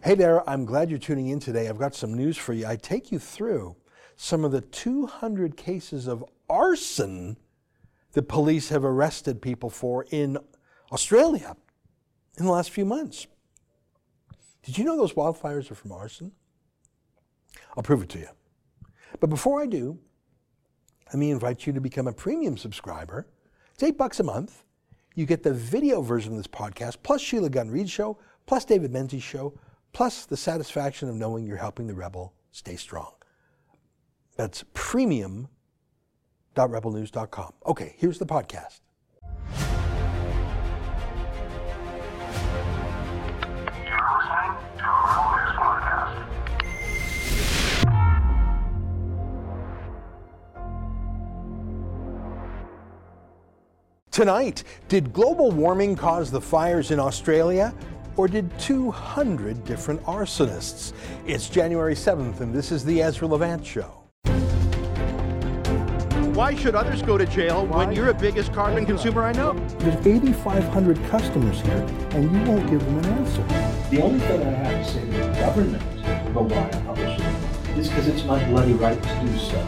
Hey there, I'm glad you're tuning in today. I've got some news for you. I take you through some of the 200 cases of arson that police have arrested people for in Australia in the last few months. Did you know those wildfires are from arson? I'll prove it to you. But before I do, let me invite you to become a premium subscriber. It's $8 a month. You get the video version of this podcast, plus Sheila Gunn Reid Show, plus David Menzies Show, plus the satisfaction of knowing you're helping the Rebel stay strong. That's premium.rebelnews.com. Okay, here's the podcast. Tonight, did global warming cause the fires in Australia? Or did 200 different arsonists? It's January 7th, and this is the Ezra Levant Show. Why should others go to jail when you're the biggest carbon consumer I know? There's 8,500 customers here, and you won't give them an answer. The only thing I have to say to the government about why I publish it is because it's my bloody right to do so.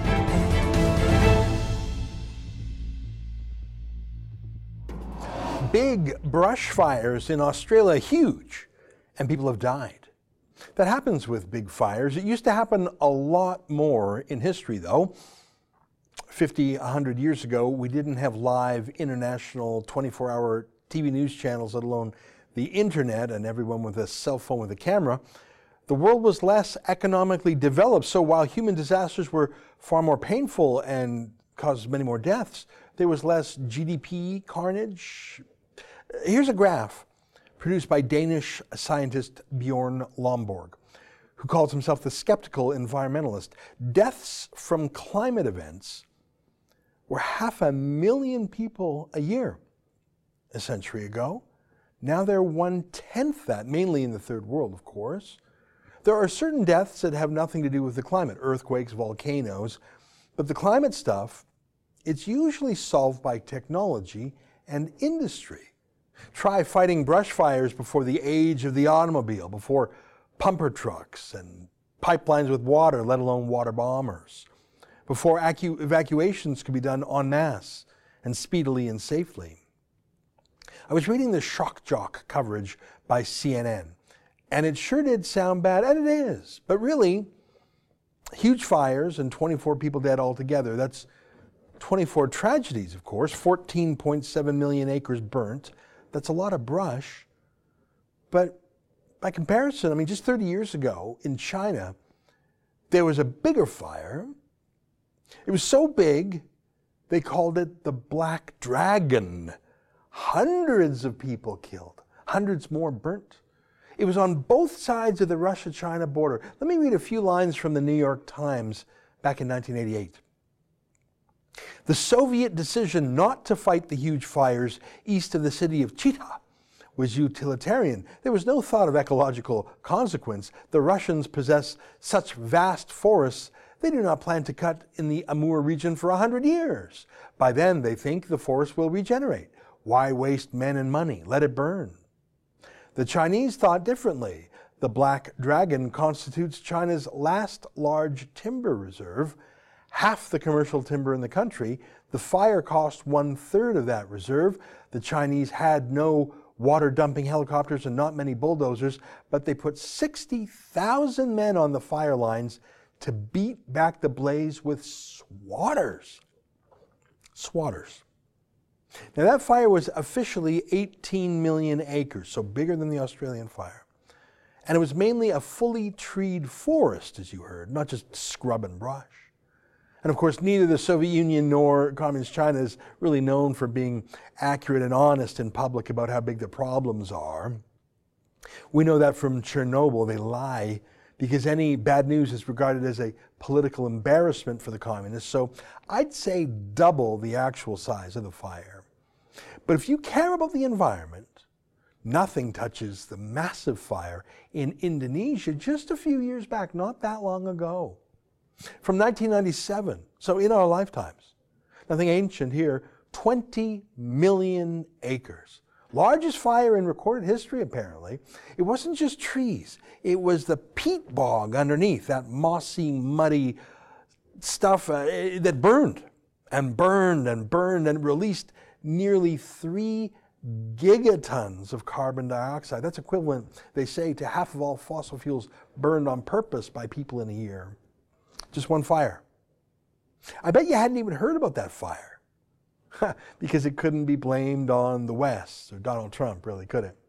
Big brush fires in Australia, huge, and people have died. That happens with big fires. It used to happen a lot more in history, though. 50, 100 years ago, we didn't have live international 24-hour TV news channels, let alone the internet and everyone with a cell phone with a camera. The world was less economically developed, so while human disasters were far more painful and caused many more deaths, there was less GDP carnage. Here's a graph produced by Danish scientist Bjorn Lomborg, who calls himself the skeptical environmentalist. Deaths from climate events were 500,000 people a year a century ago. Now they're 1/10 that, mainly in the third world, of course. There are certain deaths that have nothing to do with the climate, earthquakes, volcanoes, but the climate stuff, it's usually solved by technology and industry. Try fighting brush fires before the age of the automobile, before pumper trucks and pipelines with water, let alone water bombers, before evacuations could be done en masse and speedily and safely. I was reading the shock jock coverage by CNN, and it sure did sound bad, and it is, but really, huge fires and 24 people dead altogether. That's 24 tragedies, of course, 14.7 million acres burnt. That's a lot of brush. But by comparison, just 30 years ago in China, there was a bigger fire. It was so big, they called it the Black Dragon. Hundreds of people killed, hundreds more burnt. It was on both sides of the Russia-China border. Let me read a few lines from the New York Times back in 1988. The Soviet decision not to fight the huge fires east of the city of Chita was utilitarian. There was no thought of ecological consequence. The Russians possess such vast forests, they do not plan to cut in the Amur region for 100 years. By then, they think the forest will regenerate. Why waste men and money? Let it burn. The Chinese thought differently. The Black Dragon constitutes China's last large timber reserve, half the commercial timber in the country. The fire cost 1/3 of that reserve. The Chinese had no water dumping helicopters and not many bulldozers, but they put 60,000 men on the fire lines to beat back the blaze with swatters. Swatters. Now that fire was officially 18 million acres, so bigger than the Australian fire. And it was mainly a fully treed forest, as you heard, not just scrub and brush. And of course, neither the Soviet Union nor Communist China is really known for being accurate and honest in public about how big the problems are. We know that from Chernobyl. They lie because any bad news is regarded as a political embarrassment for the communists. So I'd say double the actual size of the fire. But if you care about the environment, nothing touches the massive fire in Indonesia just a few years back, not that long ago. From 1997, so in our lifetimes. Nothing ancient here, 20 million acres. Largest fire in recorded history, apparently. It wasn't just trees. It was the peat bog underneath, that mossy, muddy stuff that burned and burned and burned and released nearly 3 gigatons of carbon dioxide. That's equivalent, they say, to half of all fossil fuels burned on purpose by people in a year. Just one fire. I bet you hadn't even heard about that fire because it couldn't be blamed on the West or Donald Trump, really, could it?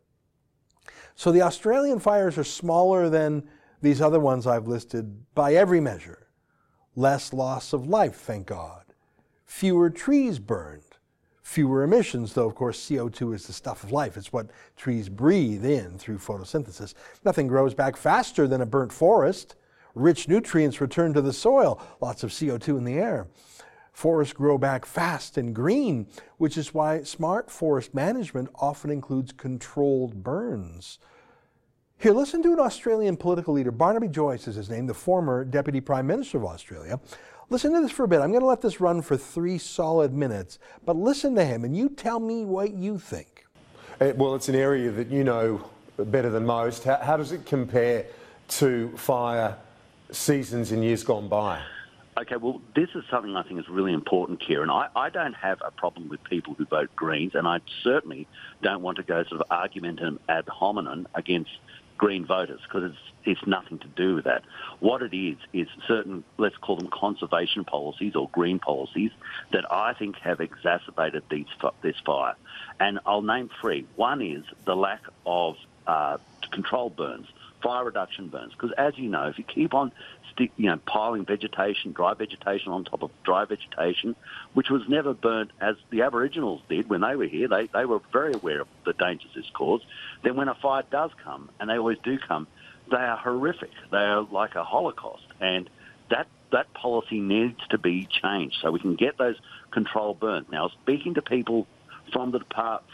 So the Australian fires are smaller than these other ones I've listed by every measure. Less loss of life, thank God. Fewer trees burned. Fewer emissions, though, of course, CO2 is the stuff of life. It's what trees breathe in through photosynthesis. Nothing grows back faster than a burnt forest. Rich nutrients return to the soil. Lots of CO2 in the air. Forests grow back fast and green, which is why smart forest management often includes controlled burns. Here, listen to an Australian political leader. Barnaby Joyce is his name, the former Deputy Prime Minister of Australia. Listen to this for a bit. I'm going to let this run for 3 solid minutes, but listen to him and you tell me what you think. Well, it's an area that you know better than most. How does it compare to fire seasons in years gone by? Okay, well, this is something I think is really important, Kieran. I don't have a problem with people who vote Greens, and I certainly don't want to go sort of argumentum ad hominem against Green voters, because it's nothing to do with that. What it is certain, let's call them conservation policies or green policies, that I think have exacerbated this fire. And I'll name 3. One is the lack of controlled burns, fire reduction burns, because as you know, if you keep on piling vegetation, dry vegetation on top of dry vegetation, which was never burnt as the Aboriginals did when they were here. They were very aware of the dangers this caused. Then when a fire does come, and they always do come, they are horrific. They are like a Holocaust. And that policy needs to be changed so we can get those controlled burns. Now, speaking to people from the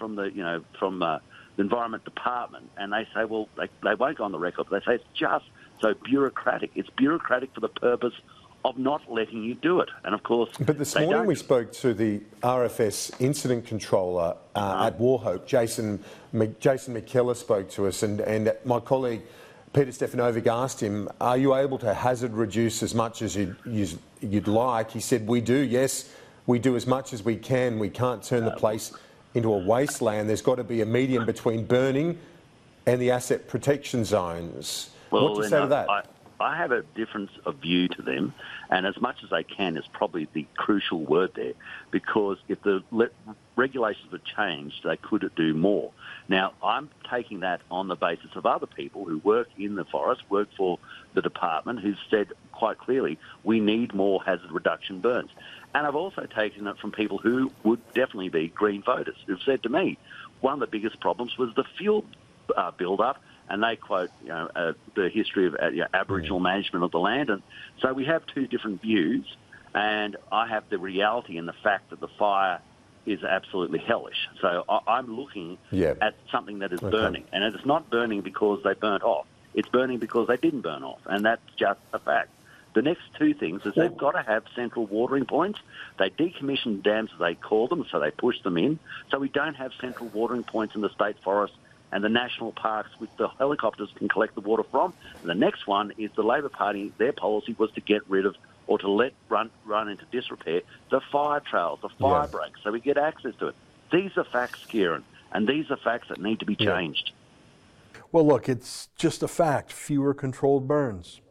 Environment Department, and they say, well, they won't go on the record, but they say it's just so bureaucratic. It's bureaucratic for the purpose of not letting you do it. And of course, but this morning we spoke to the RFS incident controller at Wauchope. Jason McKellar spoke to us, and my colleague Peter Stefanovic asked him, are you able to hazard reduce as much as you'd like? He said, we do, yes, we do as much as we can. We can't turn the place into a wasteland. There's got to be a medium between burning and the asset protection zones. Well, what do you say to that? I have a difference of view to them, and as much as they can is probably the crucial word there, because if the regulations were changed, they could do more. Now, I'm taking that on the basis of other people who work in the forest, work for the department, who've said quite clearly, we need more hazard reduction burns. And I've also taken it from people who would definitely be Green voters, who've said to me, one of the biggest problems was the fuel build-up, and they quote the history of Aboriginal management of the land. And so we have 2 different views, and I have the reality and the fact that the fire is absolutely hellish. So I'm looking at something that is burning, and it's not burning because they burnt off. It's burning because they didn't burn off, and that's just a fact. The next 2 things is they've got to have central watering points. They decommission dams, as they call them, so they push them in. So we don't have central watering points in the state forest and the national parks which the helicopters can collect the water from. And the next one is the Labor Party, their policy was to get rid of or to let run into disrepair the fire trails, the fire breaks, so we get access to it. These are facts, Kieran, and these are facts that need to be changed. Well, look, it's just a fact. Fewer controlled burns,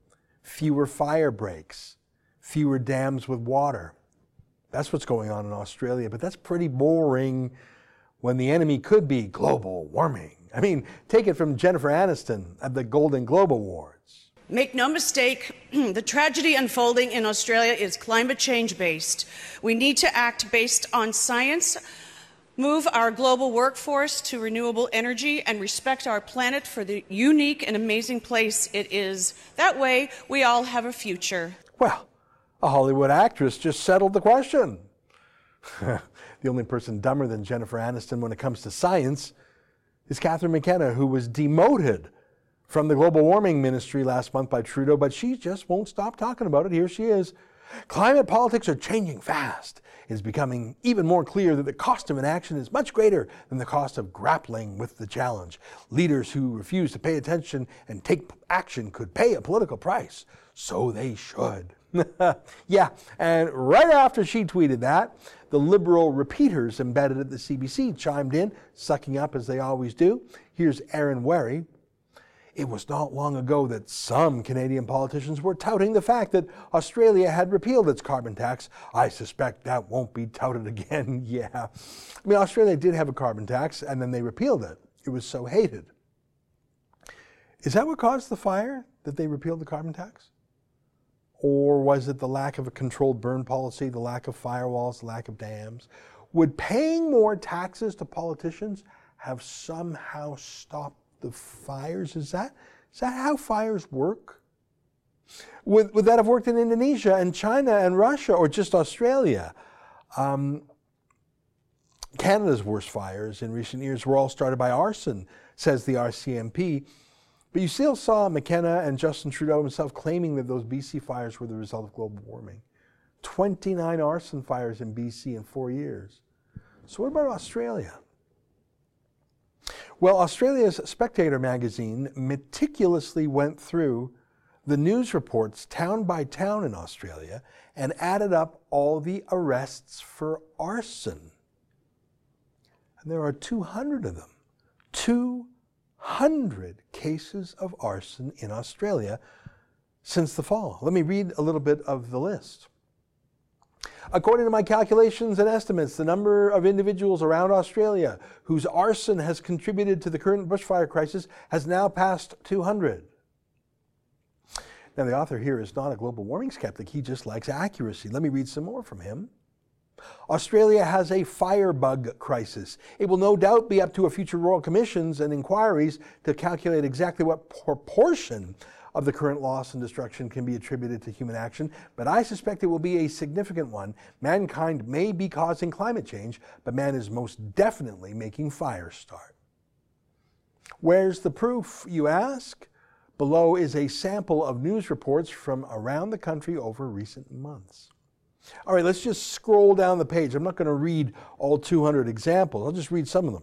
fewer fire breaks, fewer dams with water. That's what's going on in Australia, but that's pretty boring when the enemy could be global warming. I mean, take it from Jennifer Aniston at the Golden Globe Awards. Make no mistake, the tragedy unfolding in Australia is climate change based. We need to act based on science, move our global workforce to renewable energy, and respect our planet for the unique and amazing place it is. That way, we all have a future. Well, a Hollywood actress just settled the question. The only person dumber than Jennifer Aniston when it comes to science is Catherine McKenna, who was demoted from the global warming ministry last month by Trudeau, but she just won't stop talking about it. Here she is. Climate politics are changing fast. It's becoming even more clear that the cost of inaction is much greater than the cost of grappling with the challenge. Leaders who refuse to pay attention and take action could pay a political price. So they should. Yeah, and right after she tweeted that, the liberal repeaters embedded at the CBC chimed in, sucking up as they always do. Here's Aaron Wherry. It was not long ago that some Canadian politicians were touting the fact that Australia had repealed its carbon tax. I suspect that won't be touted again. Yeah. I mean, Australia did have a carbon tax, and then they repealed it. It was so hated. Is that what caused the fire, that they repealed the carbon tax? Or was it the lack of a controlled burn policy, the lack of firewalls, the lack of dams? Would paying more taxes to politicians have somehow stopped the fires? Is that how fires work? Would that have worked in Indonesia and China and Russia, or just Australia? Canada's worst fires in recent years were all started by arson, says the RCMP. But you still saw McKenna and Justin Trudeau himself claiming that those BC fires were the result of global warming. 29 arson fires in BC in 4 years. So what about Australia? Well, Australia's Spectator magazine meticulously went through the news reports town by town in Australia and added up all the arrests for arson. And there are 200 of them. 200 cases of arson in Australia since the fall. Let me read a little bit of the list. According to my calculations and estimates, the number of individuals around Australia whose arson has contributed to the current bushfire crisis has now passed 200. Now, the author here is not a global warming skeptic. He just likes accuracy. Let me read some more from him. Australia has a firebug crisis. It will no doubt be up to a future royal commissions and inquiries to calculate exactly what proportion of the current loss and destruction can be attributed to human action, but I suspect it will be a significant one. Mankind may be causing climate change, but man is most definitely making fires start. Where's the proof, you ask? Below is a sample of news reports from around the country over recent months. All right, let's just scroll down the page. I'm not going to read all 200 examples. I'll just read some of them.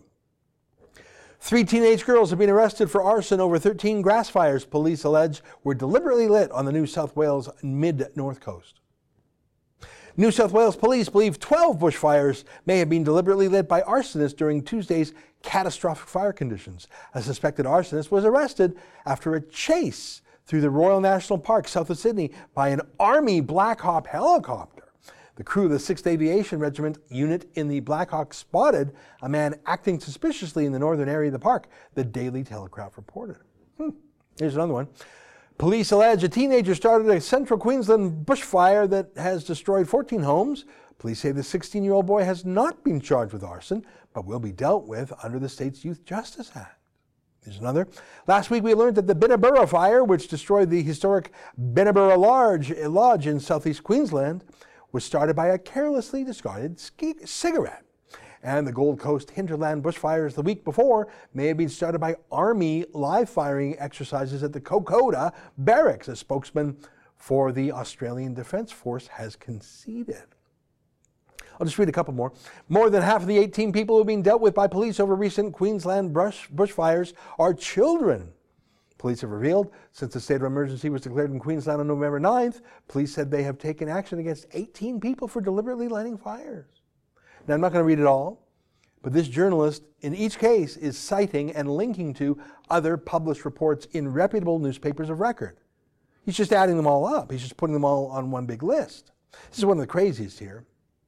3 teenage girls have been arrested for arson over 13 grass fires police allege were deliberately lit on the New South Wales mid-north coast. New South Wales police believe 12 bushfires may have been deliberately lit by arsonists during Tuesday's catastrophic fire conditions. A suspected arsonist was arrested after a chase through the Royal National Park south of Sydney by an Army Black Hawk helicopter. The crew of the 6th Aviation Regiment unit in the Black Hawk spotted a man acting suspiciously in the northern area of the park, the Daily Telegraph reported. Here's another one. Police allege a teenager started a central Queensland bushfire that has destroyed 14 homes. Police say the 16-year-old boy has not been charged with arson, but will be dealt with under the state's Youth Justice Act. Here's another. Last week we learned that the Binnaburra fire, which destroyed the historic Binnaburra Lodge in southeast Queensland, was started by a carelessly discarded cigarette. And the Gold Coast hinterland bushfires the week before may have been started by Army live firing exercises at the Kokoda Barracks, a spokesman for the Australian Defence Force has conceded. I'll just read a couple more. More than half of the 18 people who have been dealt with by police over recent Queensland bushfires are children. Police have revealed, since the state of emergency was declared in Queensland on November 9th, police said they have taken action against 18 people for deliberately lighting fires. Now, I'm not going to read it all, but this journalist, in each case, is citing and linking to other published reports in reputable newspapers of record. He's just adding them all up. He's just putting them all on one big list. This is one of the craziest here.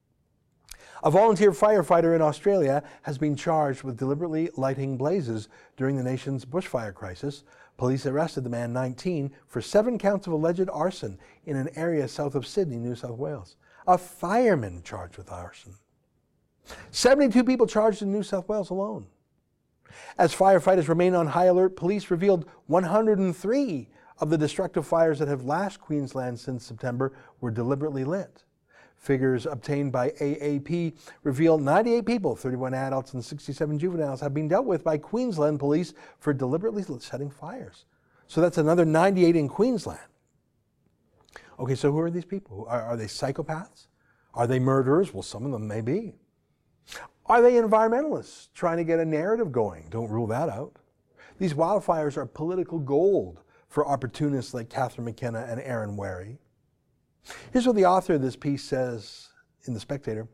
A volunteer firefighter in Australia has been charged with deliberately lighting blazes during the nation's bushfire crisis. Police arrested the man, 19, for 7 counts of alleged arson in an area south of Sydney, New South Wales. A fireman charged with arson. 72 people charged in New South Wales alone. As firefighters remain on high alert, police revealed 103 of the destructive fires that have lashed Queensland since September were deliberately lit. Figures obtained by AAP reveal 98 people, 31 adults and 67 juveniles, have been dealt with by Queensland police for deliberately setting fires. So that's another 98 in Queensland. Okay, so who are these people? Are they psychopaths? Are they murderers? Well, some of them may be. Are they environmentalists trying to get a narrative going? Don't rule that out. These wildfires are political gold for opportunists like Catherine McKenna and Aaron Wary. Here's what the author of this piece says in The Spectator.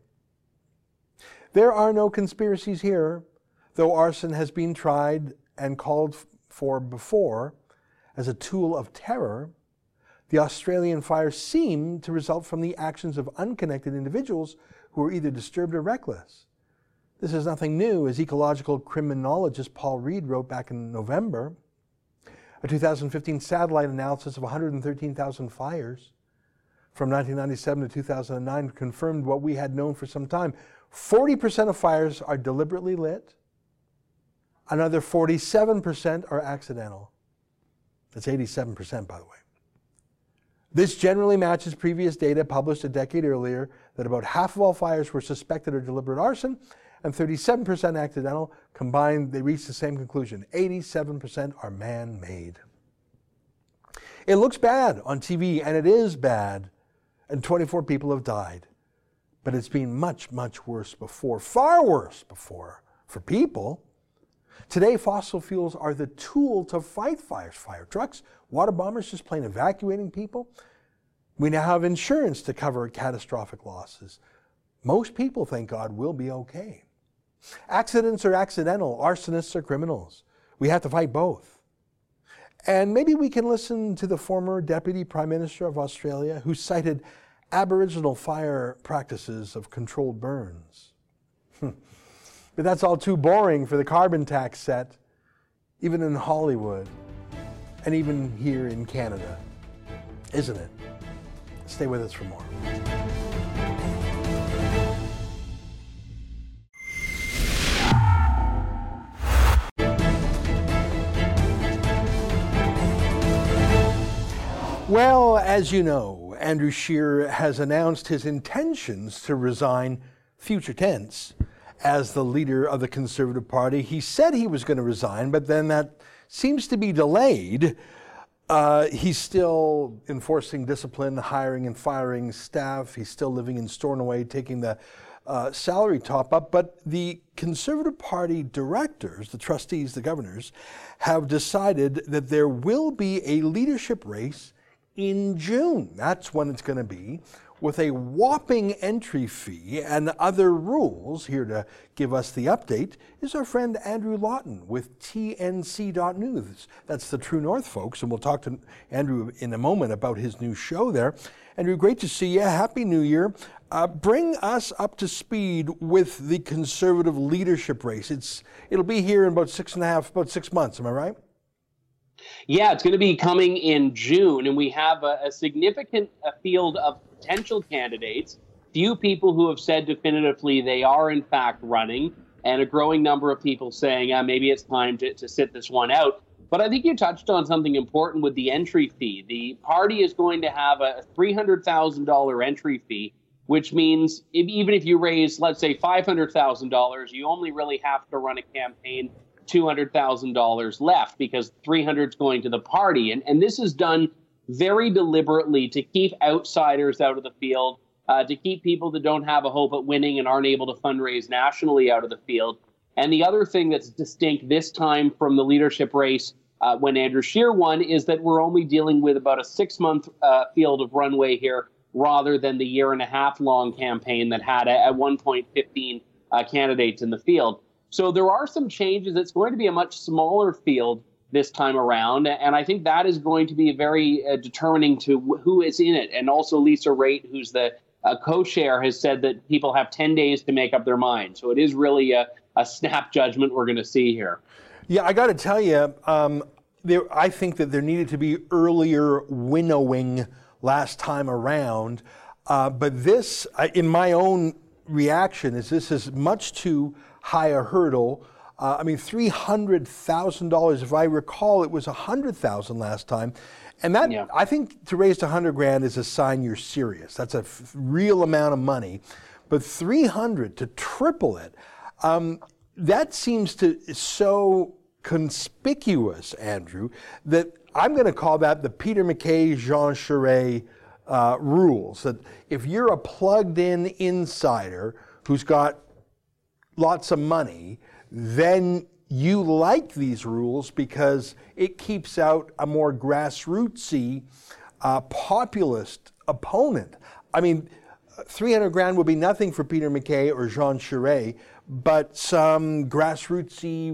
There are no conspiracies here, though arson has been tried and called for before as a tool of terror. The Australian fires seem to result from the actions of unconnected individuals who are either disturbed or reckless. This is nothing new, as ecological criminologist Paul Reed wrote back in November. A 2015 satellite analysis of 113,000 fires from 1997 to 2009 confirmed what we had known for some time. 40% of fires are deliberately lit. Another 47% are accidental. That's 87%, by the way. This generally matches previous data published a decade earlier that about half of all fires were suspected or deliberate arson and 37% accidental. Combined, they reached the same conclusion. 87% are man-made. It looks bad on TV, and it is bad, and 24 people have died. But it's been much, much worse before, far worse before, for people. Today, fossil fuels are the tool to fight fires. Fire trucks, water bombers, just plain evacuating people. We now have insurance to cover catastrophic losses. Most people, thank God, will be okay. Accidents are accidental. Arsonists are criminals. We have to fight both. And maybe we can listen to the former Deputy Prime Minister of Australia who cited Aboriginal fire practices of controlled burns. But that's all too boring for the carbon tax set, even in Hollywood, and even here in Canada, isn't it? Stay with us for more. Well, as you know, Andrew Scheer has announced his intentions to resign, future tense, as the leader of the Conservative Party. He said he was going to resign, but then that seems to be delayed. He's still enforcing discipline, hiring and firing staff. He's still living in Stornoway, taking the salary top up. But the Conservative Party directors, the trustees, the governors, have decided that there will be a leadership race in June. That's when it's going to be, with a whopping entry fee and other rules. Here to give us the update is our friend Andrew Lawton with TNC.news. That's the True North, folks, and we'll talk to Andrew in a moment about his new show there. Andrew, great to see you. Happy New Year. Bring us up to speed with the Conservative leadership race. It'll be here in about 6 months, am I right? Yeah, it's going to be coming in June, and we have a significant field of potential candidates, few people who have said definitively they are in fact running, and a growing number of people saying maybe it's time to sit this one out. But I think you touched on something important with the entry fee. The party is going to have a $300,000 entry fee, which means even if you raise, let's say, $500,000, you only really have to run a campaign $200,000 left, because $300,000 is going to the party. And this is done very deliberately to keep outsiders out of the field, to keep people that don't have a hope at winning and aren't able to fundraise nationally out of the field. And the other thing that's distinct this time from the leadership race when Andrew Scheer won is that we're only dealing with about a 6-month field of runway here, rather than the 1.5 year long campaign that had at one point 15 candidates in the field. So there are some changes. It's going to be a much smaller field this time around, and I think that is going to be very determining to who is in it. And also Lisa Raitt, who's the co-chair, has said that people have 10 days to make up their mind. So it is really a snap judgment we're going to see here. Yeah, I got to tell you, I think that there needed to be earlier winnowing last time around. But this, in my own reaction, this is much too high a hurdle. $300,000, if I recall, it was $100,000 last time. And that, yeah, I think to raise $100,000 is a sign you're serious. That's a real amount of money. But $300,000 to triple it, that seems to so conspicuous, Andrew, that I'm going to call that the Peter MacKay, Jean Charest rules that if you're a plugged-in insider who's got lots of money, then you like these rules because it keeps out a more grassrootsy, populist opponent. I mean, 300 grand would be nothing for Peter MacKay or Jean Charest, but some grassrootsy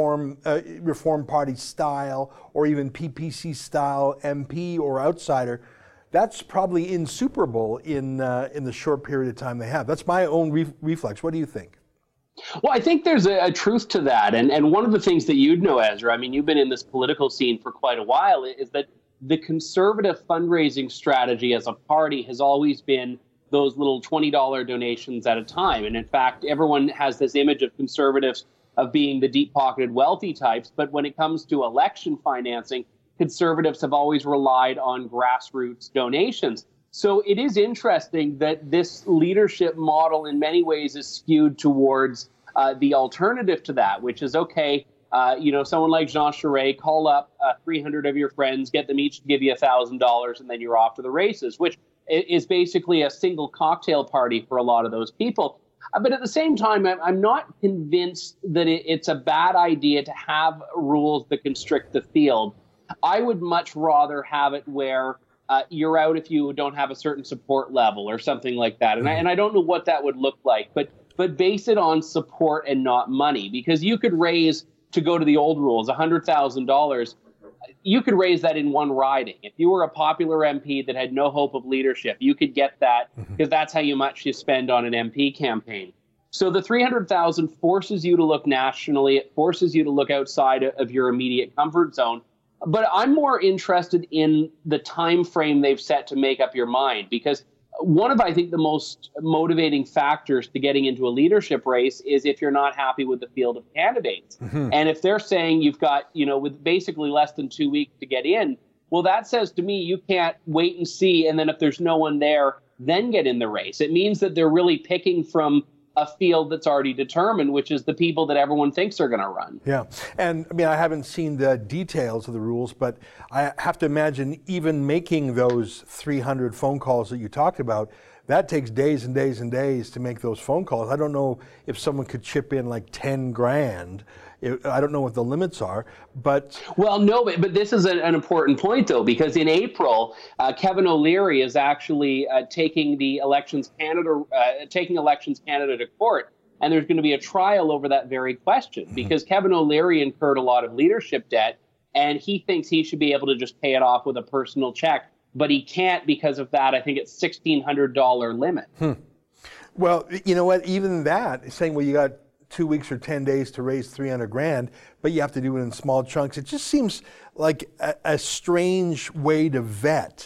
Reform Party style or even PPC style MP or outsider, that's probably insuperable in the short period of time they have. That's my own reflex. What do you think? Well, I think there's a truth to that. And one of the things that you'd know, Ezra, I mean, you've been in this political scene for quite a while, is that the Conservative fundraising strategy as a party has always been those little $20 donations at a time. And in fact, everyone has this image of Conservatives of being the deep-pocketed wealthy types. But when it comes to election financing, Conservatives have always relied on grassroots donations. So it is interesting that this leadership model in many ways is skewed towards the alternative to that, which is, okay, someone like Jean Charest, call up 300 of your friends, get them each to give you $1,000, and then you're off to the races, which is basically a single cocktail party for a lot of those people. But at the same time, I'm not convinced that it's a bad idea to have rules that constrict the field. I would much rather have it where you're out if you don't have a certain support level or something like that. And I don't know what that would look like, but base it on support and not money, because you could raise, to go to the old rules, $100,000. You could raise that in one riding. If you were a popular MP that had no hope of leadership, you could get that because that's how much you spend on an MP campaign. So the $300,000 forces you to look nationally. It forces you to look outside of your immediate comfort zone. But I'm more interested in the time frame they've set to make up your mind, because one of, I think, the most motivating factors to getting into a leadership race is if you're not happy with the field of candidates. And if they're saying you've got, with basically less than 2 weeks to get in, well, that says to me you can't wait and see, and then if there's no one there, then get in the race. It means that they're really picking from a field that's already determined, which is the people that everyone thinks are going to run. Yeah. And I mean, I haven't seen the details of the rules, but I have to imagine even making those 300 phone calls that you talked about, that takes days and days and days to make those phone calls. I don't know if someone could chip in like 10 grand. I don't know what the limits are, but... Well, no, but this is an important point, though, because in April, Kevin O'Leary is actually taking Elections Canada to court, and there's going to be a trial over that very question, because Kevin O'Leary incurred a lot of leadership debt, and he thinks he should be able to just pay it off with a personal check, but he can't because of that. I think it's $1,600 limit. Well, you know what? Even that, saying, well, you got 2 weeks or 10 days to raise 300 grand, but you have to do it in small chunks. It just seems like a strange way to vet.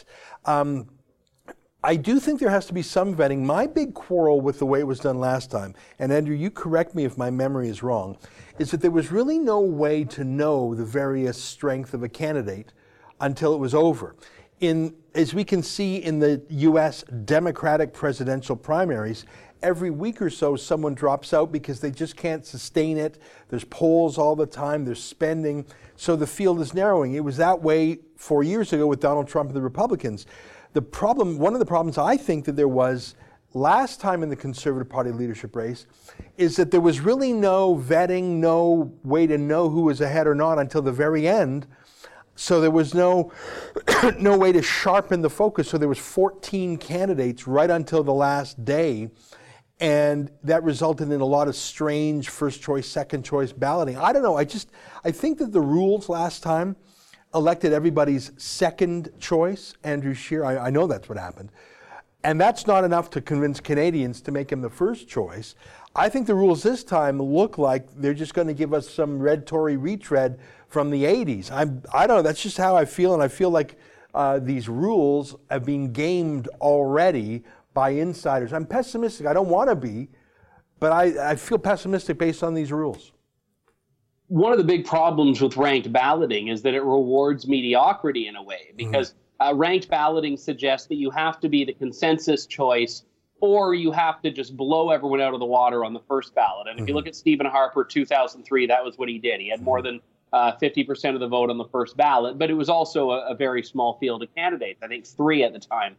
I do think there has to be some vetting. My big quarrel with the way it was done last time, and Andrew, you correct me if my memory is wrong, is that there was really no way to know the various strength of a candidate until it was over. As we can see in the U.S. Democratic presidential primaries, every week or so someone drops out because they just can't sustain it. There's polls all the time, there's spending, so the field is narrowing. It was that way 4 years ago with Donald Trump and the Republicans. One of the problems I think that there was last time in the Conservative Party leadership race is that there was really no vetting, no way to know who was ahead or not until the very end. So there was no way to sharpen the focus. So there was 14 candidates right until the last day. And that resulted in a lot of strange first choice, second choice balloting. I don't know. I think that the rules last time elected everybody's second choice, Andrew Scheer. I know that's what happened. And that's not enough to convince Canadians to make him the first choice. I think the rules this time look like they're just going to give us some red Tory retread from the 80s. I don't know. That's just how I feel. And I feel like these rules have been gamed already by insiders. I'm pessimistic. I don't want to be, but I feel pessimistic based on these rules. One of the big problems with ranked balloting is that it rewards mediocrity in a way, because ranked balloting suggests that you have to be the consensus choice, or you have to just blow everyone out of the water on the first ballot. And if you look at Stephen Harper, 2003, that was what he did. He had more than 50% of the vote on the first ballot, but it was also a very small field of candidates, I think 3 at the time.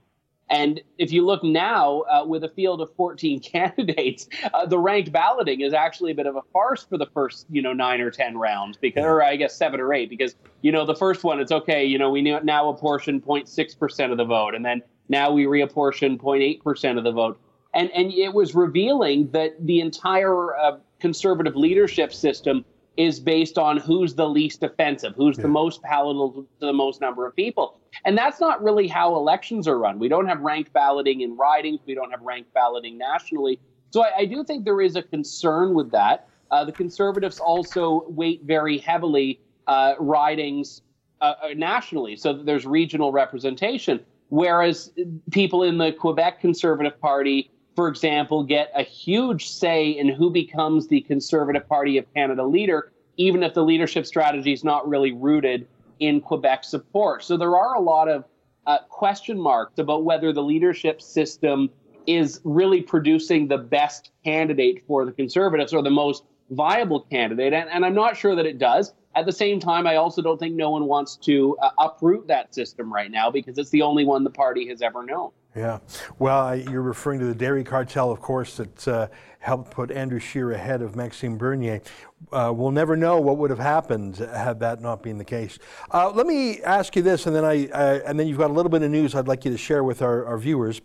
And if you look now with a field of 14 candidates, the ranked balloting is actually a bit of a farce for the first, 9 or 10 rounds, because, or I guess 7 or 8, because, the first one, it's okay, we now apportion 0.6% of the vote, and then now we reapportion 0.8% of the vote. And it was revealing that the entire conservative leadership system is based on who's the least offensive, who's the most palatable to the most number of people. And that's not really how elections are run. We don't have ranked balloting in ridings. We don't have ranked balloting nationally. So I do think there is a concern with that. The Conservatives also weight very heavily ridings nationally, so that there's regional representation, whereas people in the Quebec Conservative Party, for example, get a huge say in who becomes the Conservative Party of Canada leader, even if the leadership strategy is not really rooted in Quebec support. So there are a lot of question marks about whether the leadership system is really producing the best candidate for the Conservatives, or the most viable candidate. And I'm not sure that it does. At the same time, I also don't think no one wants to uproot that system right now, because it's the only one the party has ever known. Yeah. Well, you're referring to the dairy cartel, of course, that helped put Andrew Scheer ahead of Maxime Bernier. We'll never know what would have happened had that not been the case. Let me ask you this, and then you've got a little bit of news I'd like you to share with our viewers.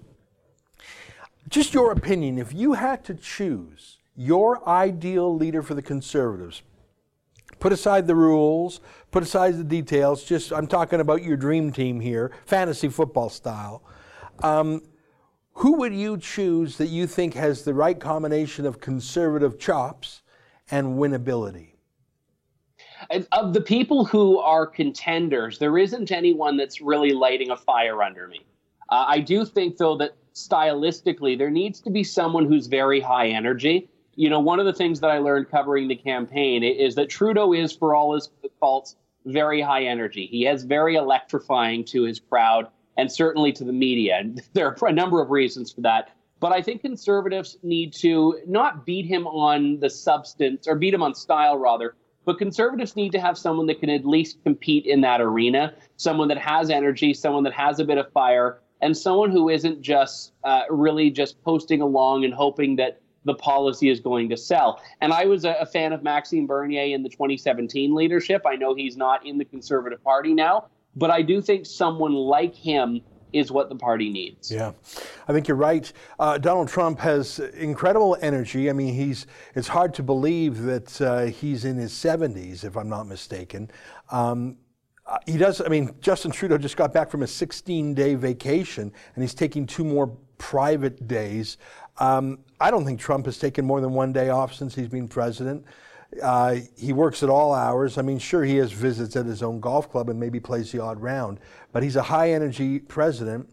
Just your opinion, if you had to choose your ideal leader for the Conservatives, put aside the rules, put aside the details, I'm talking about your dream team here, fantasy football style. Who would you choose that you think has the right combination of conservative chops and winnability? Of the people who are contenders, there isn't anyone that's really lighting a fire under me. I do think, though, that stylistically there needs to be someone who's very high energy. One of the things that I learned covering the campaign is that Trudeau is, for all his faults, very high energy. He has very electrifying to his crowd, and certainly to the media. And there are a number of reasons for that. But I think Conservatives need to not beat him on the substance, or beat him on style, rather, but Conservatives need to have someone that can at least compete in that arena, someone that has energy, someone that has a bit of fire, and someone who isn't just really just posting along and hoping that the policy is going to sell. And I was a fan of Maxime Bernier in the 2017 leadership. I know he's not in the Conservative Party now, but I do think someone like him is what the party needs. Yeah, I think you're right. Donald Trump has incredible energy. I mean, it's hard to believe that he's in his 70s, if I'm not mistaken. He does. I mean, Justin Trudeau just got back from a 16-day vacation, and he's taking 2 more private days. I don't think Trump has taken more than 1 day off since he's been president. He works at all hours. I mean, sure, he has visits at his own golf club and maybe plays the odd round, but he's a high-energy president.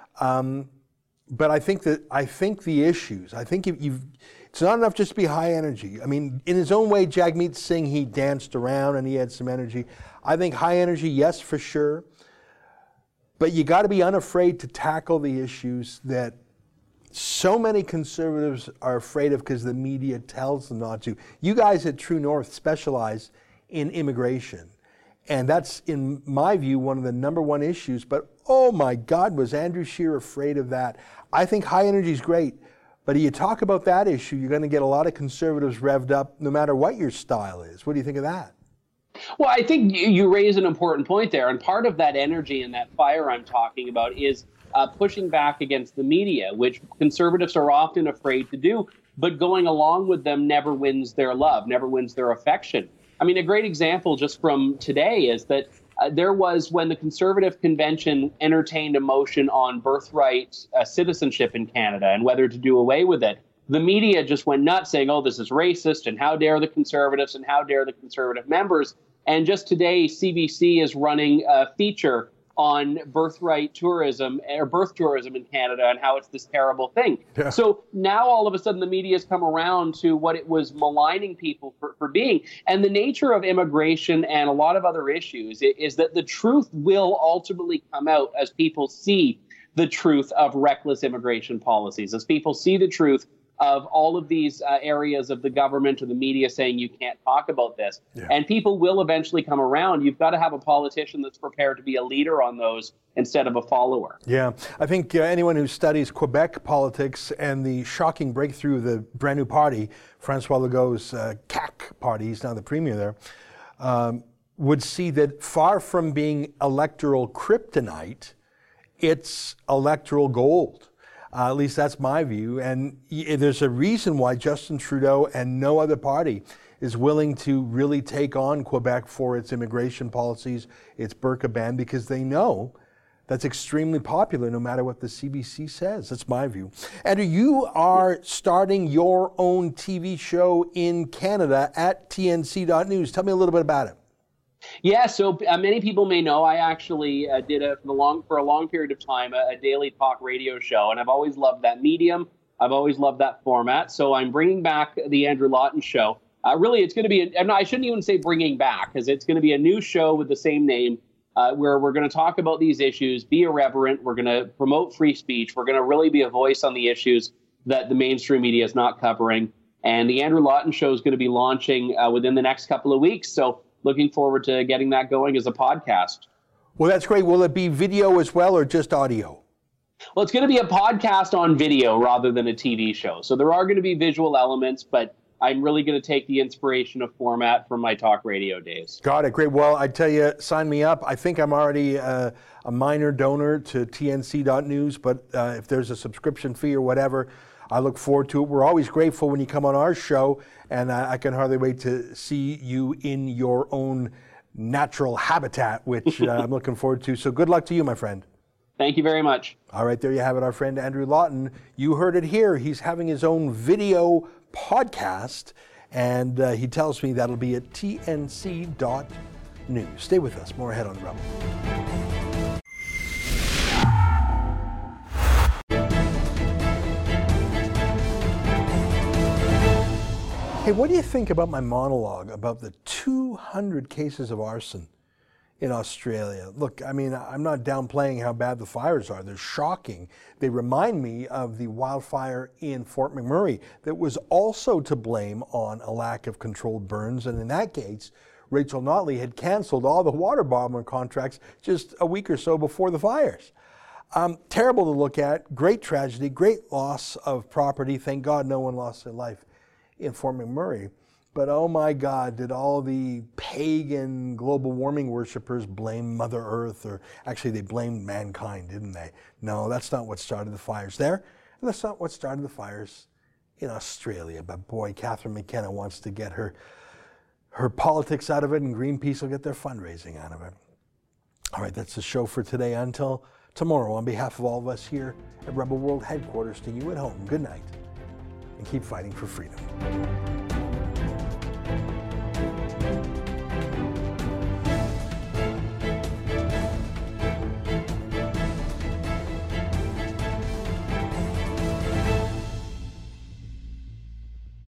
But I think the issues, it's not enough just to be high energy. I mean, in his own way, Jagmeet Singh, he danced around and he had some energy. I think high energy, yes, for sure. But you got to be unafraid to tackle the issues that so many Conservatives are afraid of because the media tells them not to. You guys at True North specialize in immigration. And that's, in my view, one of the #1 issues. But, oh my God, was Andrew Scheer afraid of that? I think high energy is great. But you talk about that issue, you're going to get a lot of Conservatives revved up no matter what your style is. What do you think of that? Well, I think you raise an important point there. And part of that energy and that fire I'm talking about is pushing back against the media, which Conservatives are often afraid to do, but going along with them never wins their love, never wins their affection. I mean, a great example just from today is that there was, when the Conservative Convention entertained a motion on birthright citizenship in Canada and whether to do away with it, the media just went nuts saying, oh, this is racist, and how dare the Conservatives, and how dare the Conservative members. And just today, CBC is running a feature on birthright tourism, or birth tourism in Canada, and how it's this terrible thing. Yeah. So now all of a sudden the media has come around to what it was maligning people for being. And the nature of immigration and a lot of other issues is that the truth will ultimately come out as people see the truth of reckless immigration policies, as people see the truth of all of these areas of the government or the media saying you can't talk about this. Yeah. And people will eventually come around. You've got to have a politician that's prepared to be a leader on those instead of a follower. Yeah, I think anyone who studies Quebec politics and the shocking breakthrough of the brand new party, Francois Legault's CAQ party, he's now the premier there, would see that far from being electoral kryptonite, it's electoral gold. At least that's my view. And there's a reason why Justin Trudeau and no other party is willing to really take on Quebec for its immigration policies, its burqa ban, because they know that's extremely popular no matter what the CBC says. That's my view. Andrew, you are starting your own TV show in Canada at TNC.news. Tell me a little bit about it. Yeah, so many people may know I actually did for a long period of time a daily talk radio show, and I've always loved that medium. I've always loved that format. So I'm bringing back the Andrew Lawton Show. Really, it's going to be I shouldn't even say bringing back, because it's going to be a new show with the same name, where we're going to talk about these issues, be irreverent. We're going to promote free speech. We're going to really be a voice on the issues that the mainstream media is not covering. And the Andrew Lawton Show is going to be launching within the next couple of weeks. So looking forward to getting that going as a podcast. Well, that's great. Will it be video as well or just audio? Well, it's going to be a podcast on video rather than a TV show. So there are going to be visual elements, but I'm really going to take the inspiration of format from my talk radio days. Got it. Great. Well, I tell you, sign me up. I think I'm already a minor donor to TNC.news, but if there's a subscription fee or whatever, I look forward to it. We're always grateful when you come on our show, and I can hardly wait to see you in your own natural habitat, which I'm looking forward to. So good luck to you, my friend. Thank you very much. All right, there you have it, our friend Andrew Lawton. You heard it here. He's having his own video podcast, and he tells me that'll be at tnc.news. Stay with us. More ahead on The Rebel. Hey, what do you think about my monologue about the 200 cases of arson in Australia? Look, I mean, I'm not downplaying how bad the fires are. They're shocking. They remind me of the wildfire in Fort McMurray that was also to blame on a lack of controlled burns. And in that case, Rachel Notley had canceled all the water bomber contracts just a week or so before the fires. Terrible to look at, great tragedy, great loss of property. Thank God no one lost their life in Fort McMurray. But oh my God, did all the pagan global warming worshippers blame Mother Earth? Or actually they blamed mankind, didn't they? No, that's not what started the fires there. And that's not what started the fires in Australia. But boy, Catherine McKenna wants to get her politics out of it, and Greenpeace will get their fundraising out of it. All right, that's the show for today. Until tomorrow, on behalf of all of us here at Rebel World Headquarters, to you at home, good night, and keep fighting for freedom.